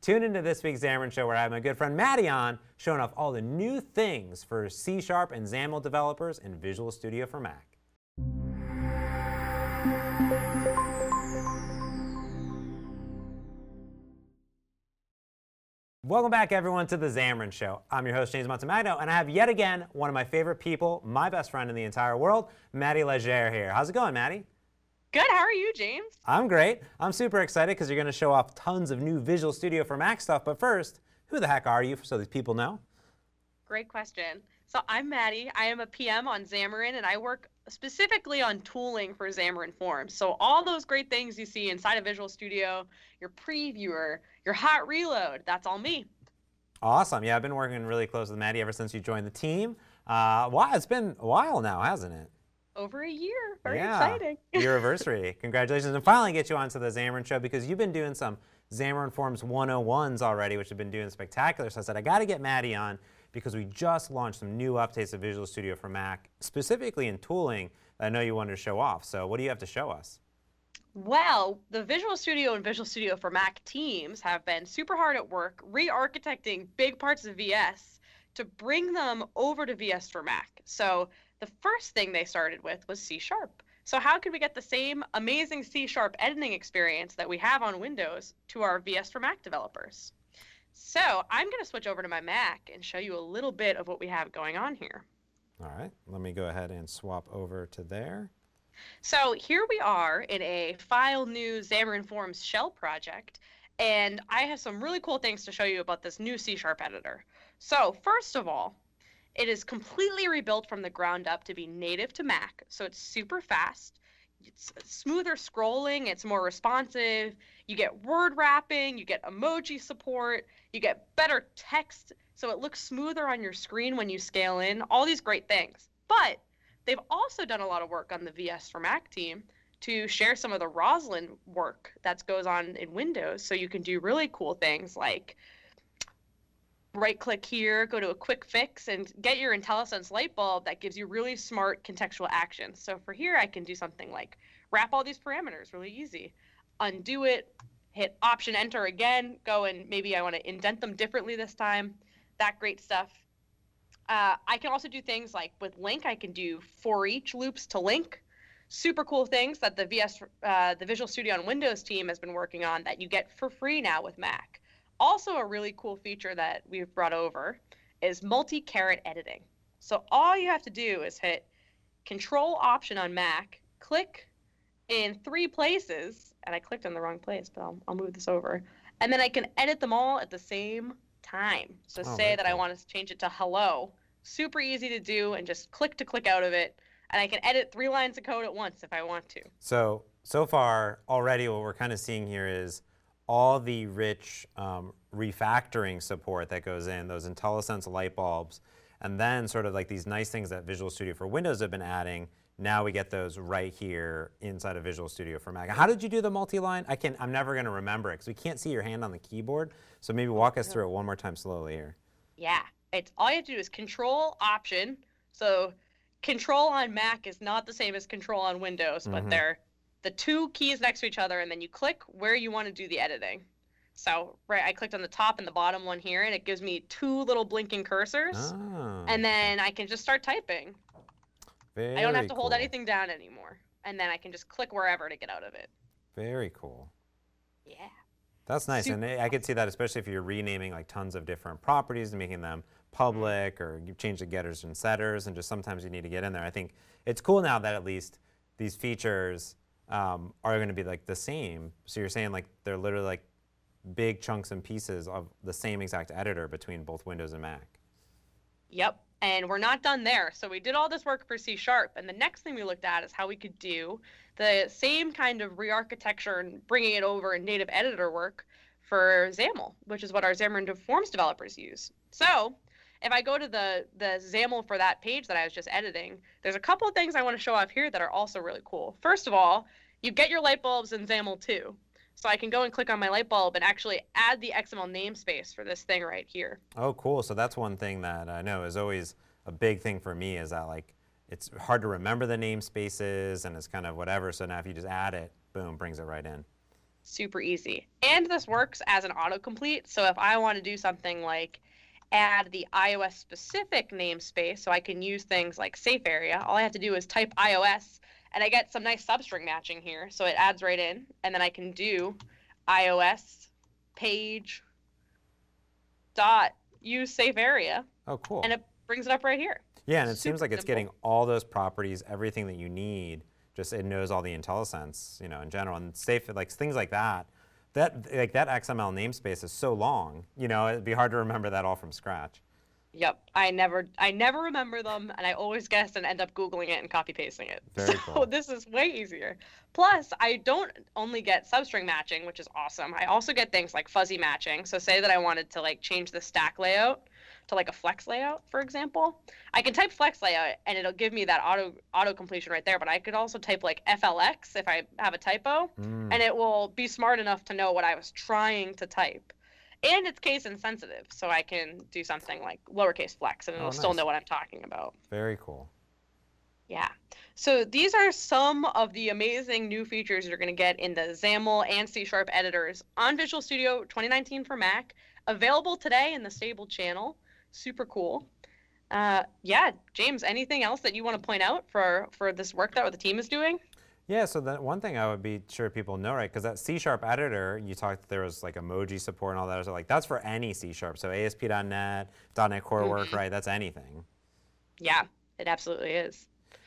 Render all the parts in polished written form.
Tune into this week's Xamarin Show where I have my good friend Maddie on, showing off all the new things for C# and XAML developers in Visual Studio for Mac. Welcome back, everyone, to the Xamarin Show. I'm your host, James Montemagno, and I have yet again one of my favorite people, my best friend in the entire world, Maddie Legere here. How's it going, Maddie? Good. How are you, James? I'm great. I'm super excited because you're going to show off tons of new Visual Studio for Mac stuff. But first, who the heck are you, so these people know? Great question. So I'm Maddie. I am a PM on Xamarin, and I work specifically on tooling for Xamarin Forms. So all those great things you see inside of Visual Studio, your previewer, your hot reload, that's all me. Awesome. Yeah, I've been working really close with Maddie ever since you joined the team. Wow, it's been a while now, hasn't it? Over a year. Very exciting. Your anniversary. Congratulations. And finally get you onto the Xamarin Show because you've been doing some Xamarin Forms 101s already, which have been doing spectacular. So I said, I got to get Maddie on because we just launched some new updates of Visual Studio for Mac, specifically in tooling that I know you wanted to show off. So what do you have to show us? Well, the Visual Studio and Visual Studio for Mac teams have been super hard at work re-architecting big parts of VS to bring them over to VS for Mac. So the first thing they started with was C#. So how could we get the same amazing C# editing experience that we have on Windows to our VS for Mac developers? So I'm going to switch over to my Mac and show you a little bit of what we have going on here. All right, let me go ahead and swap over to there. So here we are in a file new Xamarin Forms shell project, and I have some really cool things to show you about this new C# editor. So first of all, it is completely rebuilt from the ground up to be native to Mac, so it's super fast. It's smoother scrolling, it's more responsive, you get word wrapping, you get emoji support, you get better text, so it looks smoother on your screen when you scale in, all these great things. But they've also done a lot of work on the VS for Mac team to share some of the Roslyn work that goes on in Windows, so you can do really cool things like right-click here, go to a quick fix, and get your IntelliSense light bulb that gives you really smart contextual actions. So for here, I can do something like wrap all these parameters really easy, undo it, hit Option-Enter again, go and maybe I want to indent them differently this time, that great stuff. I can also do things like with link, I can do for each loops to link. Super cool things that the Visual Studio on Windows team has been working on that you get for free now with Mac. Also, a really cool feature that we've brought over is multi-caret editing. So all you have to do is hit Control-Option on Mac, click in 3 places, and I clicked in the wrong place, but I'll move this over, and then I can edit them all at the same time. So say that I want to change it to hello. Super easy to do, and just click to click out of it, and I can edit 3 lines of code at once if I want to. So far, already what we're kind of seeing here is all the rich refactoring support that goes in, those IntelliSense light bulbs, and then sort of like these nice things that Visual Studio for Windows have been adding. Now we get those right here inside of Visual Studio for Mac. How did you do the multi-line? I'm never going to remember it because we can't see your hand on the keyboard. So maybe walk us through it one more time slowly here. Yeah, it's all you have to do is Control-Option. So Control on Mac is not the same as Control on Windows, but they're the 2 keys next to each other, and then you click where you want to do the editing. So I clicked on the top and the bottom one here, and it gives me 2 little blinking cursors, and then I can just start typing. I don't have to hold anything down anymore, and then I can just click wherever to get out of it. Very cool. Yeah. That's nice, and I could see that especially if you're renaming like tons of different properties and making them public, or you change the getters and setters, and just sometimes you need to get in there. I think it's cool now that at least these features are going to be like the same. So you're saying like they're literally like big chunks and pieces of the same exact editor between both Windows and Mac. Yep, and we're not done there. So we did all this work for C#, and the next thing we looked at is how we could do the same kind of re-architecture and bringing it over in native editor work for XAML, which is what our Xamarin Forms developers use. So if I go to the XAML for that page that I was just editing, there's a couple of things I want to show off here that are also really cool. First of all, you get your light bulbs in XAML too. So I can go and click on my light bulb and actually add the XML namespace for this thing right here. Oh, cool. So that's one thing that I know is always a big thing for me is that like it's hard to remember the namespaces and it's kind of whatever. So now if you just add it, boom, brings it right in. Super easy. And this works as an autocomplete. So if I want to do something like add the iOS specific namespace so I can use things like safe area, all I have to do is type iOS and I get some nice substring matching here. So it adds right in, and then I can do iOS page dot use safe area. Oh, cool. And it brings it up right here. Yeah, and it seems Super like it's simple. getting all those properties, everything that you need. Just it knows all the IntelliSense, in general, and safe, like things like that. That XML namespace is so long, it'd be hard to remember that all from scratch. Yep, I never remember them, and I always guess and end up Googling it and copy pasting it. Very So cool. this is way easier. Plus, I don't only get substring matching, which is awesome. I also get things like fuzzy matching. So say that I wanted to like change the stack layout to like a flex layout, for example. I can type flex layout and it'll give me that auto completion right there, but I could also type like FLX if I have a typo, and it will be smart enough to know what I was trying to type. And it's case insensitive, so I can do something like lowercase flex and it'll still nice. know what I'm talking about. Very cool. Yeah. So these are some of the amazing new features you're going to get in the XAML and C# editors on Visual Studio 2019 for Mac, available today in the stable channel. Super cool. Yeah, James, anything else that you want to point out for this work that the team is doing? Yeah, so the one thing I would be sure people know, right, because that C# editor, you talked there was like emoji support and all that, so like that's for any C#. So ASP.NET, .NET Core work, right, that's anything. Yeah, it absolutely is.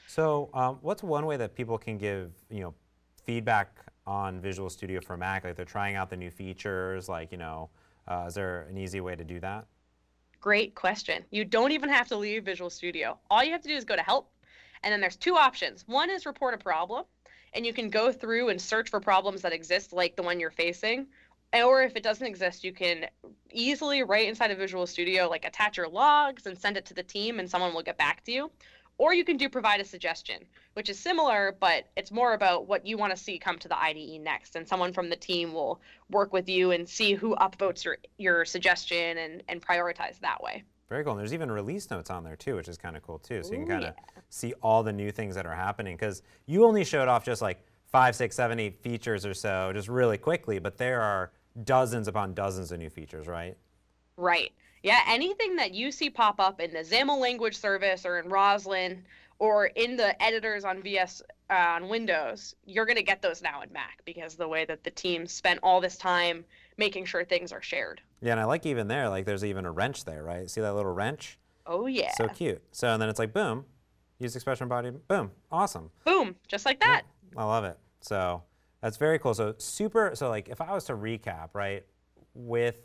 So what's one way that people can give, feedback on Visual Studio for Mac? Like they're trying out the new features, like, is there an easy way to do that? Great question. You don't even have to leave Visual Studio. All you have to do is go to Help, and then there's two options. One is Report a Problem, and you can go through and search for problems that exist like the one you're facing. Or if it doesn't exist, you can easily, right inside of Visual Studio, like attach your logs and send it to the team and someone will get back to you. Or you can do Provide a Suggestion, which is similar, but it's more about what you want to see come to the IDE next. And someone from the team will work with you and see who upvotes your suggestion and prioritize that way. Very cool. And there's even release notes on there too, which is kind of cool too. So you can kind of see all the new things that are happening, because you only showed off just like 5, 6, 7, 8 features or so just really quickly, but there are dozens upon dozens of new features, right? Right. Yeah, anything that you see pop up in the XAML language service or in Roslyn or in the editors on VS on Windows, you're going to get those now in Mac because of the way that the team spent all this time making sure things are shared. Yeah, and I like even there, like there's even a wrench there, right? See that little wrench? Oh, yeah. So cute. So and then it's like, boom, use expression body, boom, awesome. Boom, just like that. I love it. So that's very cool. So like if I was to recap, right, with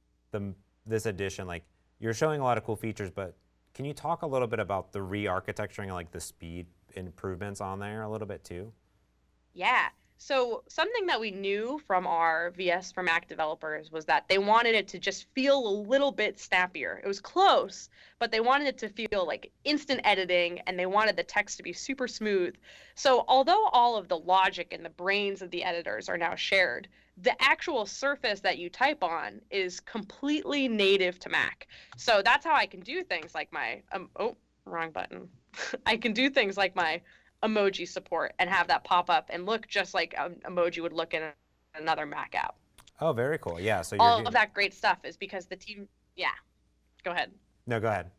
this edition, like you're showing a lot of cool features, but can you talk a little bit about the re-architecturing and like the speed improvements on there a little bit too? Yeah. So something that we knew from our VS for Mac developers was that they wanted it to just feel a little bit snappier. It was close, but they wanted it to feel like instant editing, and they wanted the text to be super smooth. So although all of the logic and the brains of the editors are now shared, the actual surface that you type on is completely native to Mac. So that's how I can do things like my, oh, wrong button. I can do things like my emoji support and have that pop up and look just like an emoji would look in another Mac app. Oh, very cool. Yeah. So all of that great stuff is because the team, yeah, go ahead. No, go ahead.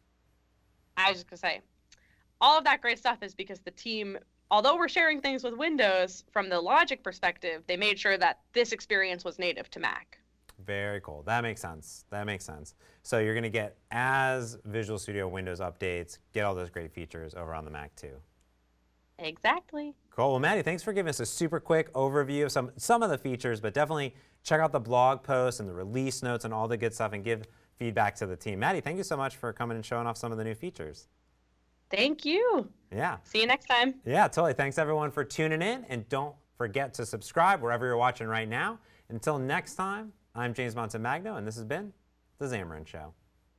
I was just gonna say, all of that great stuff is because the team, although we're sharing things with Windows, from the logic perspective, they made sure that this experience was native to Mac. Very cool. That makes sense. That makes sense. So you're going to get, as Visual Studio Windows updates, get all those great features over on the Mac too. Exactly. Cool. Well, Maddie, thanks for giving us a super quick overview of some of the features, but definitely check out the blog posts and the release notes and all the good stuff and give feedback to the team. Maddie, thank you so much for coming and showing off some of the new features. Thank you. Yeah. See you next time. Yeah, totally. Thanks everyone for tuning in, and don't forget to subscribe wherever you're watching right now. Until next time, I'm James Montemagno, and this has been The Xamarin Show.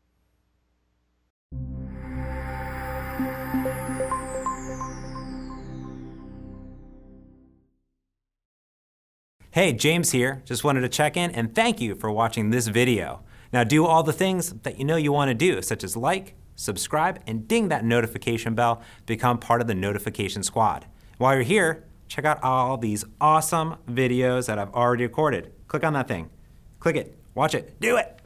Hey, James here. Just wanted to check in and thank you for watching this video. Now do all the things that you know you want to do, such as like, subscribe, and ding that notification bell to become part of the notification squad. While you're here, check out all these awesome videos that I've already recorded. Click on that thing. Click it. Watch it. Do it.